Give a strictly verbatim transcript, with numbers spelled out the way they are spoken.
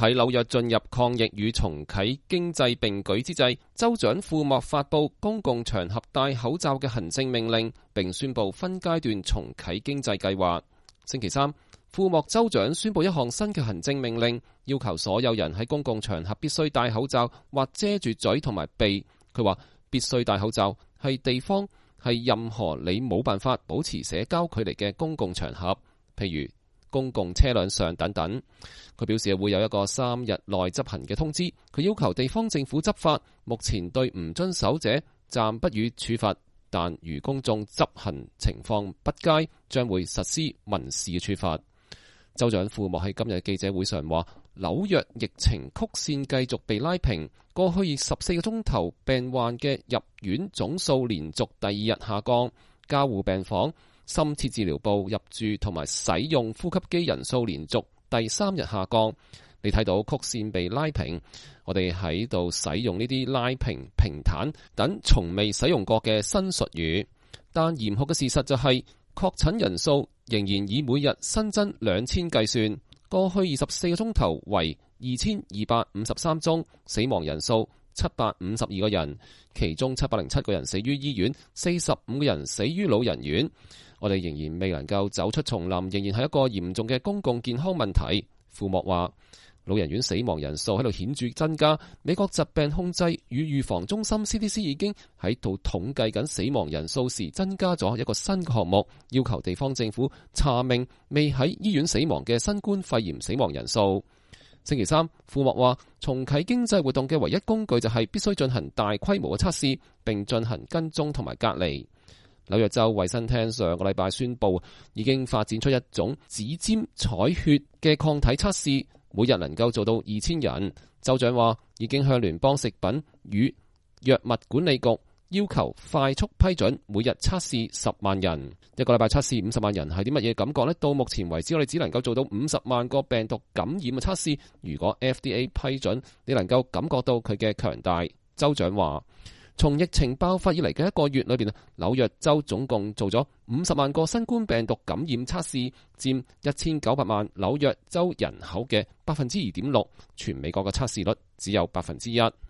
喺紐約進入抗疫與重啟經濟並舉之際，州長庫莫發布公共場合戴口罩嘅行政命令，並宣布分階段重啟經濟計劃。星期三，庫莫州長宣布一項新嘅行政命令，要求所有人喺公共場合必須戴口罩或遮住嘴同埋鼻。佢話必須戴口罩係地方係任何你冇辦法保持社交距離嘅公共場合，譬如公共車輛上等等。佢表示會有一個三日內執行嘅通知。佢要求地方政府執法，目前對唔遵守者暫不予處罰，但如公眾執行情況不佳，將會實施民事嘅處罰。州長庫莫喺今日記者會上話，紐約疫情曲線繼續被拉平，過去十四個鐘頭病患嘅入院總數連續第二日下降，加護病房、深切治療部入住同埋使用呼吸機人數連續第三日下降。你睇到曲線被拉平，我哋喺度使用呢啲拉平、平坦等從未使用過嘅新術語，但嚴酷嘅事實就係確診人數仍然以每日新增兩千計算，過去二十四個鐘頭為二千二百五十三宗，死亡人數七百五十二個人，其中七百零七個人死於醫院，四十五個人死於老人院。我哋仍然未能夠走出叢林，仍然係一個嚴重嘅公共健康問題。庫莫話，老人院死亡人數喺度顯著增加，美國疾病控制與預防中心 C D C 已經喺度統計緊死亡人數時增加咗一個新嘅項目，要求地方政府查明未喺醫院死亡嘅新冠肺炎死亡人數。星期三，庫莫話重啟經濟活動嘅唯一工具就係必須進行大規模嘅測試，並進行跟蹤同埋隔離。紐約州衛生廳上個禮拜宣布，已經發展出一種指尖採血嘅抗體測試，每日能夠做到二千人。州長話已經向聯邦食品與藥物管理局要求快速批准，每日測試十萬人。一個禮拜測試五十萬人係啲乜嘢感覺呢？到目前為止，我哋只能夠做到五十萬個病毒感染嘅測試。如果 F D A 批准，你能夠感覺到佢嘅強大。州長話，從疫情爆發以嚟嘅一個月裏邊，紐約州總共做咗五十萬個新冠病毒感染測試，佔一千九百萬紐約州人口嘅百分之二點六。全美國嘅測試率只有百分之一。